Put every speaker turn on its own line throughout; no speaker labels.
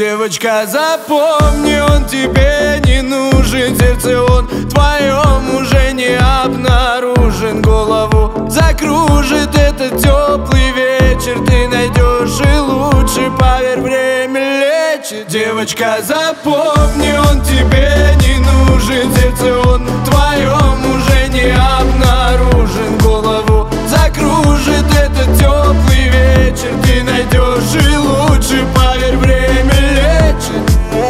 Девочка, запомни, он тебе не нужен. Сердце он в твоем уже не обнаружен. Голову закружит этот теплый вечер. Ты найдешь и лучше, поверь, время лечит. Девочка, запомни, он тебе не нужен. Сердце он в твоем уже не обнаружен. Голову закружит этот теплый вечер. Ты найдешь и лучше, поверь, время лечит.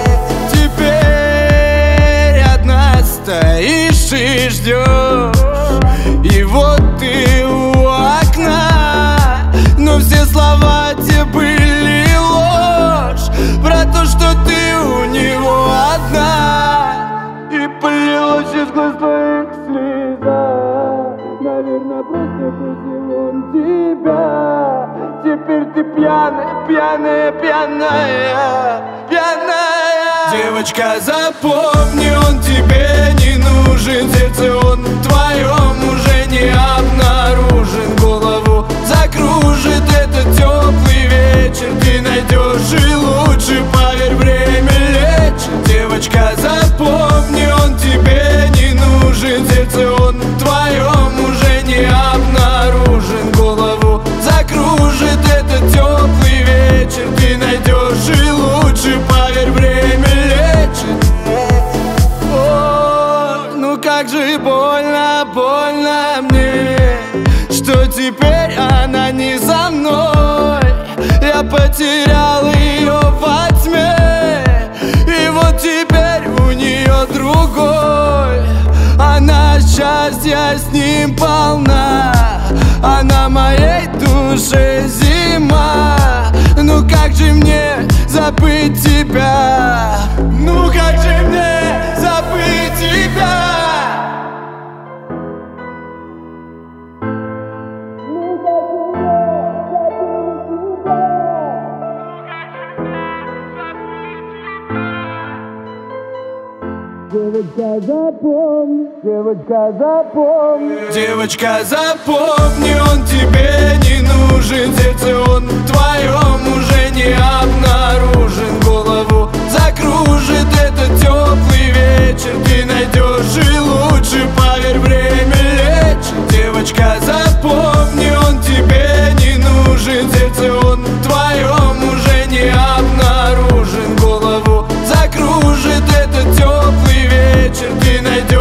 Теперь одна стоишь и ждешь, и вот ты у окна. Но все слова те были ложь про то, что ты у него одна. И полилась из глаз твоих слеза. Наверное, просто бросил он тебя. Теперь ты пьяная, пьяная, пьяная, пьяная. Девочка, запомни, он тебе не нужен. Сердце он в твоем уже не обнаружен. Голову закружит этот теплый вечер. Ты найдешь и лучше, поверь, время лечит. Девочка, запомни, он тебе не нужен. Сердце он в твоем уже не обнаружен. Голову закружит этот теплый вечер. Ты найдешь и лучше, поверь, время лечит. О, ну как же больно, больно мне, что теперь она не за мной. Я потерял ее во тьме, и вот теперь у нее другой. Она счастья с ним полна, а на моей душе зима. Ну как же мне забыть тебя? Ну как же мне забыть тебя? Девочка, запомни, девочка, запомни. Девочка, запомни, он тебе не нужен. Сердце он в твоем уже не обнаружен. Голову закружит этот теплый вечер. Ты найдешь и лучше, поверь, время лечит. Девочка, запомни, он тебе не нужен. Сердце он в твоем уже не обнаружен. Голову закружит этот теплый вечер. Ты найдешь